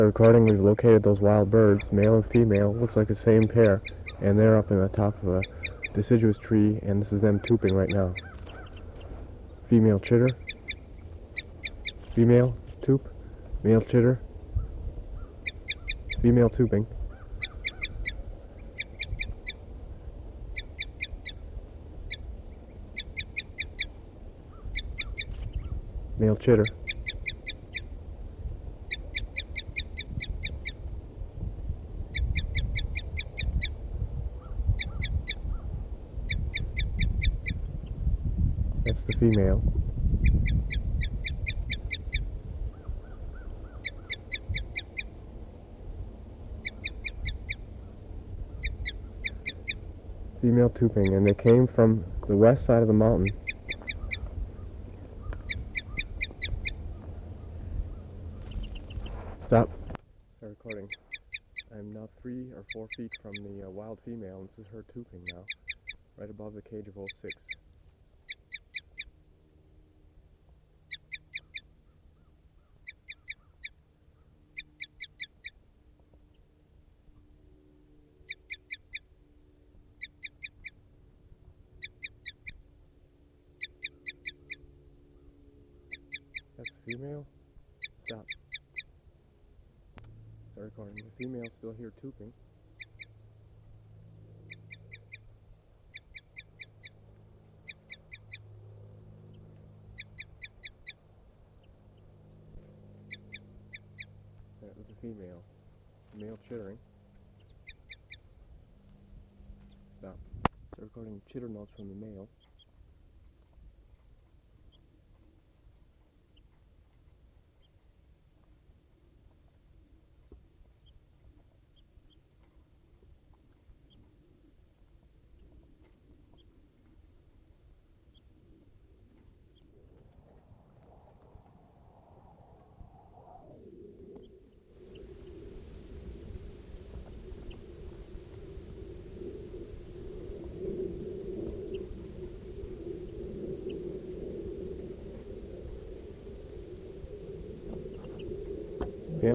Recording, we've located those wild birds, male and female, looks like the same pair, and they're up in the top of a deciduous tree, and this is them tooping right now. Female chitter, female toop, male chitter, female tooping. Male chitter. That's the female. Female tooping, and they came from the west side of the mountain. Stop. Start recording. I'm now 3 or 4 feet from the wild female, and this is her tooping now, right above the cage of 06. That's the female. Stop. Start recording. The female's still here tooping. That was a female. Male chittering. Stop. Start recording chitter notes from the male. Yeah.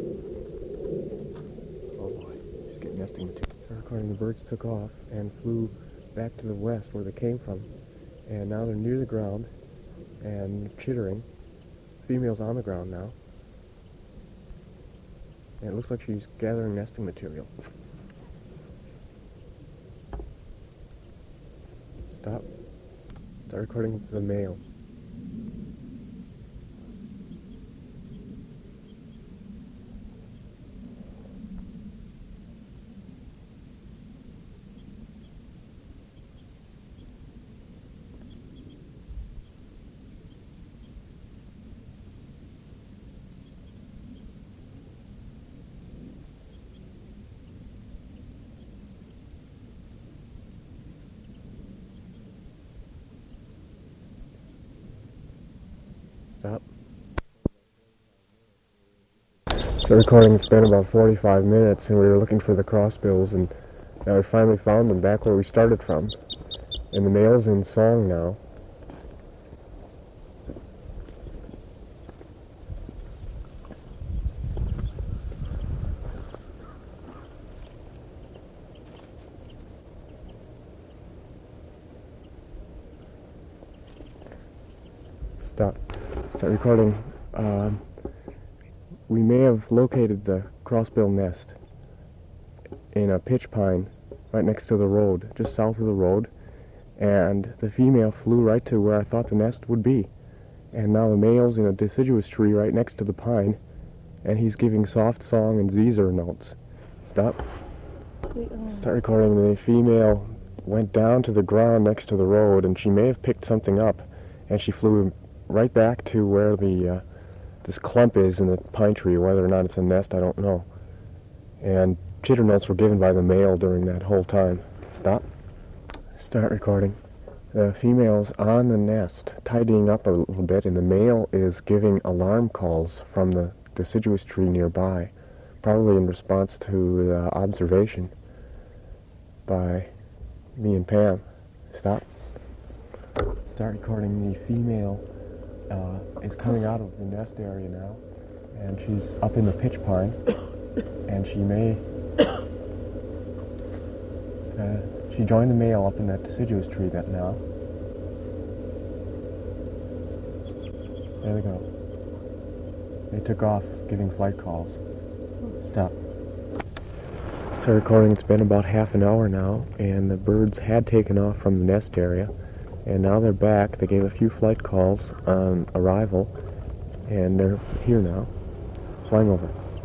Oh boy, she's getting nesting material. So recording, the birds took off and flew back to the west where they came from. And now they're near the ground and chittering. Female's on the ground now. And it looks like she's gathering nesting material. Stop. Start recording the male. Stop. The recording has been about 45 minutes, and we were looking for the crossbills, and now we finally found them back where we started from. And the male's in song now. Stop. Start recording. We may have located the crossbill nest in a pitch pine right next to the road, just south of the road, and the female flew right to where I thought the nest would be. And now the male's in a deciduous tree right next to the pine, and he's giving soft song and zeezer notes. Stop. Start recording. The female went down to the ground next to the road, and she may have picked something up, and she flew right back to where the this clump is in the pine tree. Whether or not it's a nest, I don't know. And chitter notes were given by the male during that whole time. Stop. Start recording. The female's on the nest, tidying up a little bit, and the male is giving alarm calls from the deciduous tree nearby, probably in response to the observation by me and Pam. Stop. Start recording. The female is coming out of the nest area now, and she's up in the pitch pine, and she joined the male up in that deciduous tree now. There they go. They took off, giving flight calls. Stop. Start recording. It's been about half an hour now, and the birds had taken off from the nest area, and now they're back. They gave a few flight calls on arrival, and they're here now, flying over.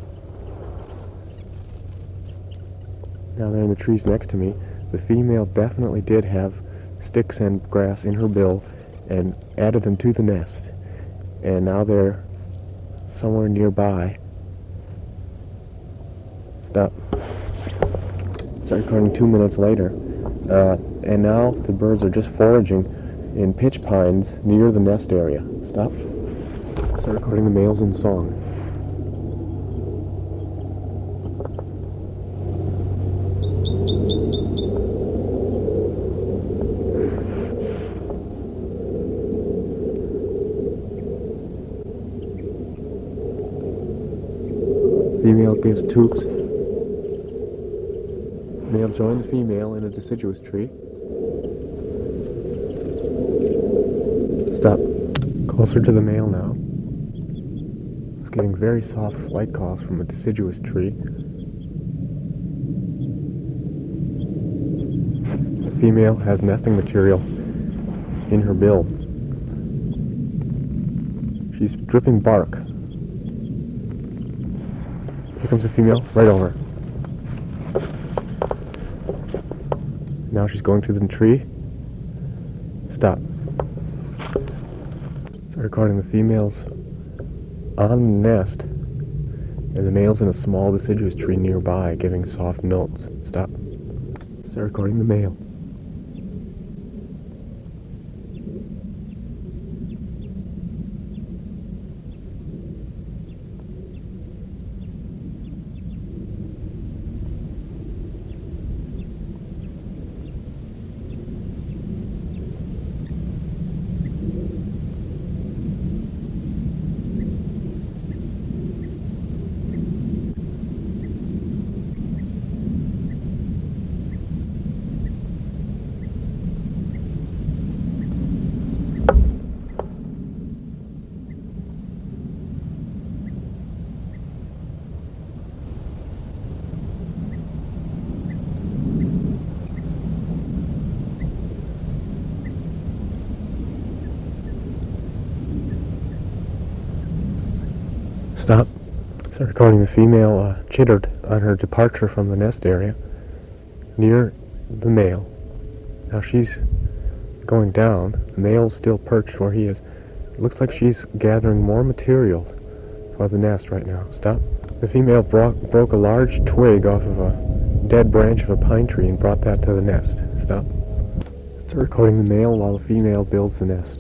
Now they're in the trees next to me. The female definitely did have sticks and grass in her bill and added them to the nest, and now they're somewhere nearby. Stop. Start recording 2 minutes later, and now the birds are just foraging in pitch pines near the nest area. Stop. Start recording the males in song. Female gives toots. Male joined the female in a deciduous tree. Stop. Closer to the male now. It's getting very soft flight calls from a deciduous tree. The female has nesting material in her bill. She's dripping bark. Here comes the female, right over. Now she's going to the tree. Stop. Start recording the females on the nest, and the male's in a small deciduous tree nearby, giving soft notes. Stop. Start recording the male. Stop. Start recording the female chittered on her departure from the nest area near the male. Now she's going down. The male's still perched where he is. It looks like she's gathering more material for the nest right now. Stop. The female broke a large twig off of a dead branch of a pine tree and brought that to the nest. Stop. Start recording the male while the female builds the nest.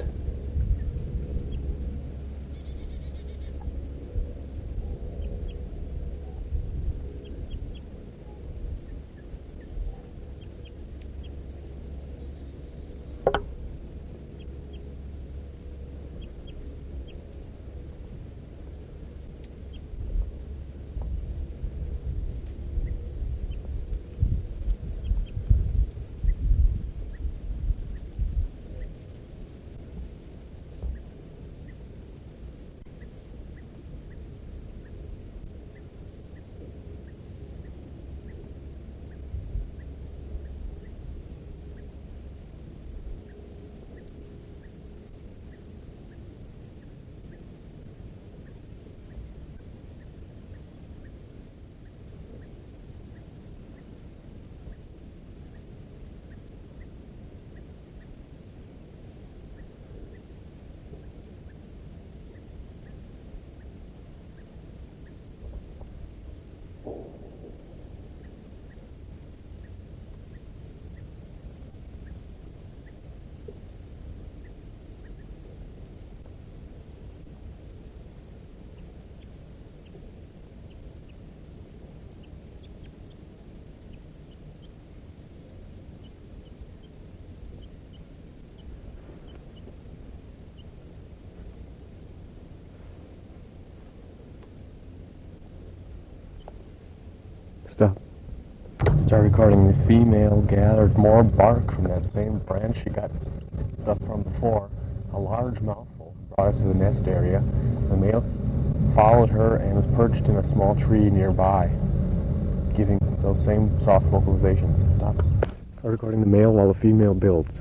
Stop. Start recording. The female gathered more bark from that same branch she got stuff from before. A large mouthful. Brought it to the nest area. The male followed her and was perched in a small tree nearby, giving those same soft vocalizations. Stop. Start recording the male while the female builds.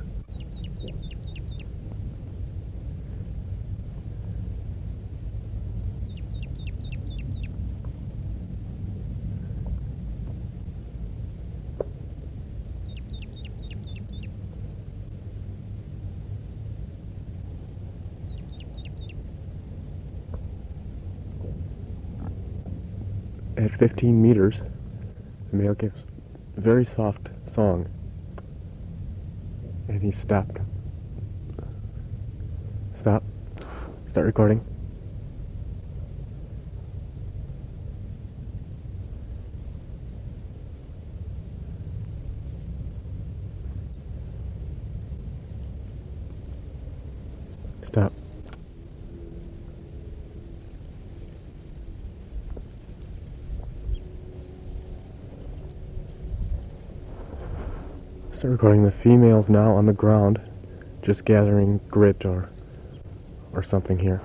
At 15 meters, the male gives a very soft song, and he stopped. Stop. Start recording. Stop. Start recording. The female's now on the ground, just gathering grit or something here.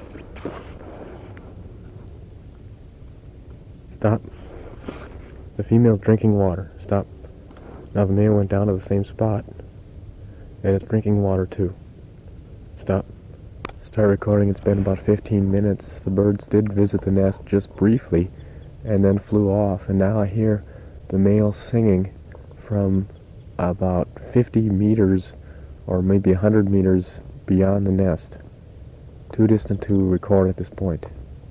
Stop. The female's drinking water. Stop. Now the male went down to the same spot, and it's drinking water too. Stop. Start recording. It's been about 15 minutes. The birds did visit the nest just briefly, and then flew off, and now I hear the male singing from about 50 meters or maybe 100 meters beyond the nest. Too distant to record at this point.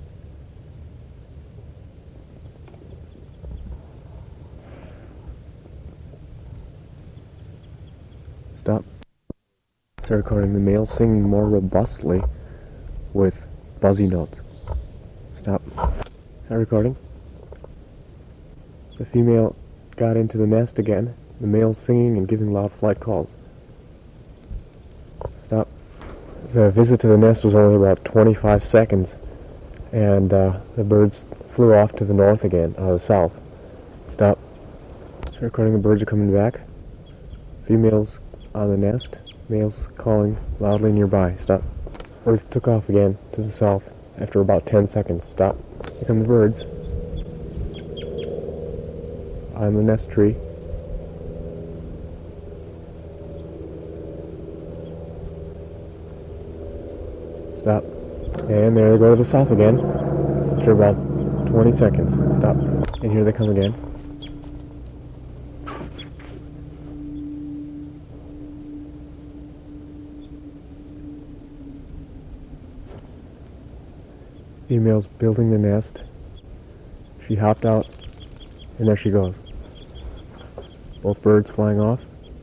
Stop. Start recording. The male singing more robustly with buzzy notes. Stop. Start recording. The female got into the nest again. The male's singing and giving loud flight calls. Stop. The visit to the nest was only about 25 seconds, and the birds flew off to the north again, the south. Stop. Start recording. The birds are coming back. Females on the nest. Males calling loudly nearby. Stop. Birds took off again to the south after about 10 seconds. Stop. Here come the birds on the nest tree. Stop. And there they go to the south again after about 20 seconds. Stop. And here they come again. Female's building the nest. She hopped out, and there she goes. Both birds flying off.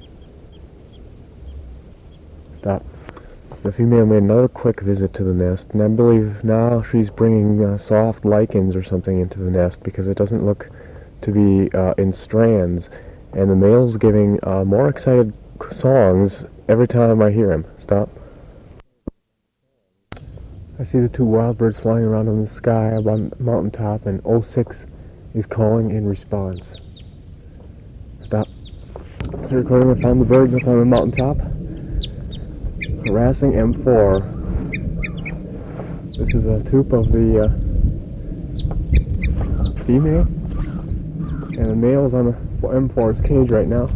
Stop. The female made another quick visit to the nest, and I believe now she's bringing soft lichens or something into the nest because it doesn't look to be in strands, and the male's giving more excited songs every time I hear him. Stop. I see the two wild birds flying around in the sky above the mountaintop, and 06 is calling in response. Stop. After recording, I found the birds up on the mountaintop, harassing M4. This is a tube of the female, and the male is on the M4's cage right now.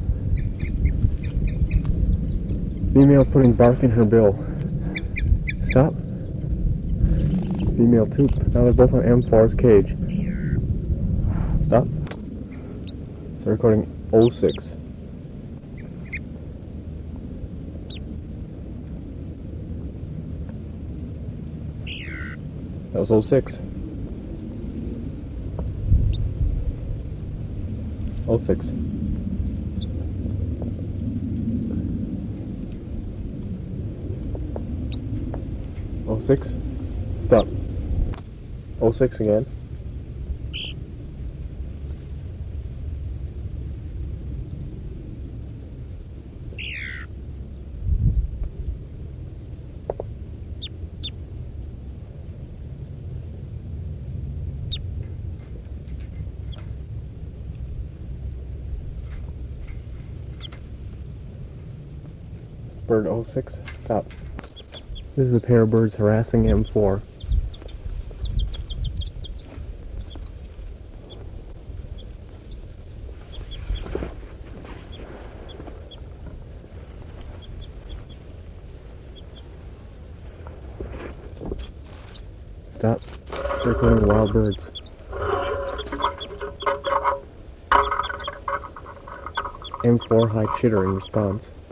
Female putting bark in her bill. Stop. Female tube. Now they're both on M4's cage. Stop. So recording 06. That was 06. 06. Oh 06. Stop. 06 again. Bird 06, stop. This is the pair of birds harassing M4. Stop. Circling wild birds. M4 high chitter in response.